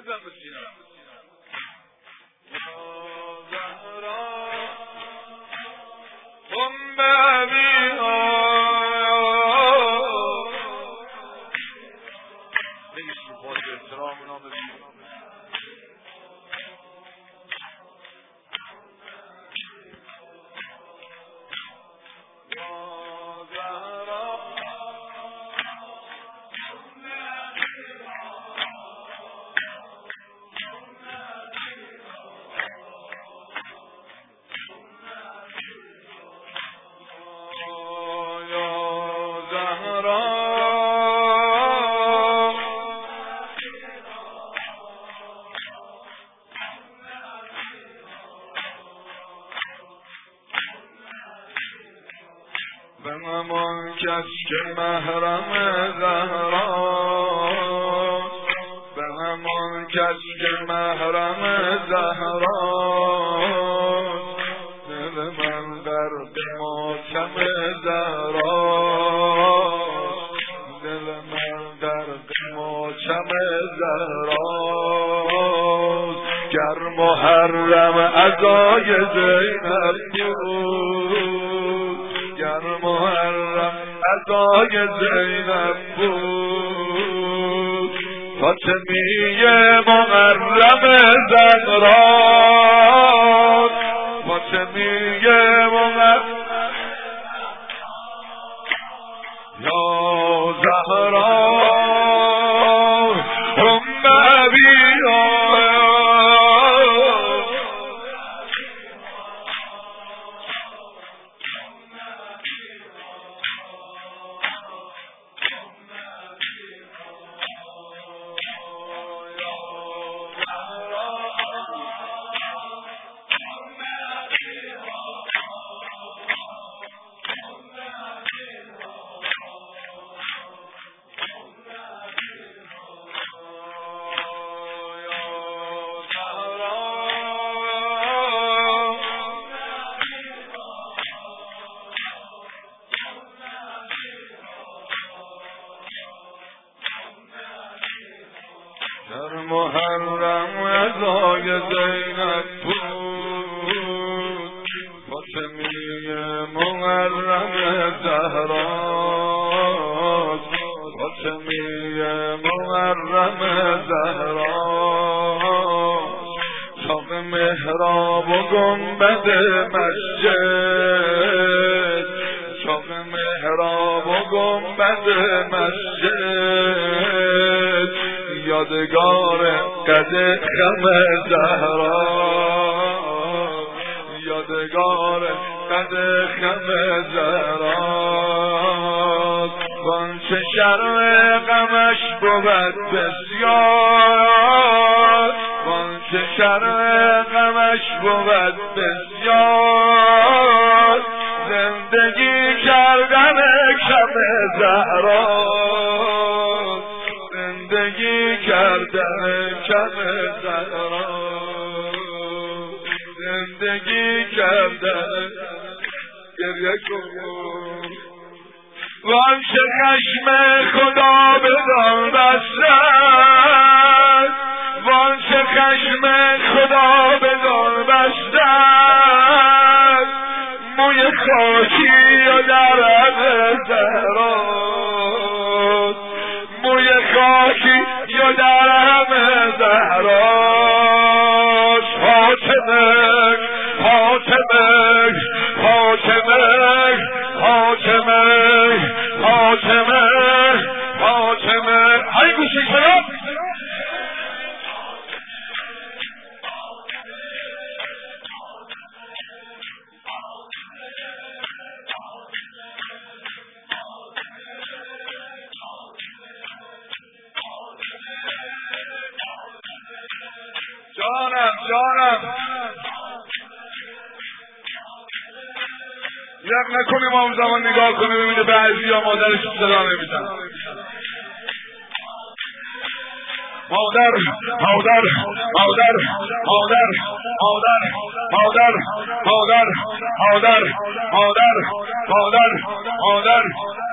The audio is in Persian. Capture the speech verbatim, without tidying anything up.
بزن به سینه. بنمان کس که محرم زهراست، بنمان کس که محرم زهراست، دل من غرق ماتم زهراست، دل من غرق ماتم زهراست. گر محرم عزای زینب بود، گر محرم عزای زینب بود، فاطمیه محرم زهراست، فاطمیه محرم یا زهرا ام ابیها. در محرم عزای زینب بود، فاطمیه محرم زهراست، فاطمیه محرم زهراست. چاق محراب و گنبد مسجد، چاق محراب و گنبد مسجد، یادگار قد خم زهرا، یادگار قد خم زهرا. وانچه شرم غمش بود بسیار، وانچه شرم غمش بود بسیار، زندگی کردن کم زهرا، زندگی کردن کم زهرا، زندگی کردن گریه کن. وانچه خشم خدا بدان بستد، وانچه خشم خدا بدان بستد، موی خاکی و درد زهرا، موی خاکی یا در همه زهراست. فاطمه فاطمه فاطمه فاطمه فاطمه فاطمه. های گوشی شراب جانم جانم یک نکنی ما اون زمان نگاه کنی ببینه بعضی یا مادرش صدا نمیدن. مادر مادر مادر مادر مادر مادر مادر مادر مادر مادر مادر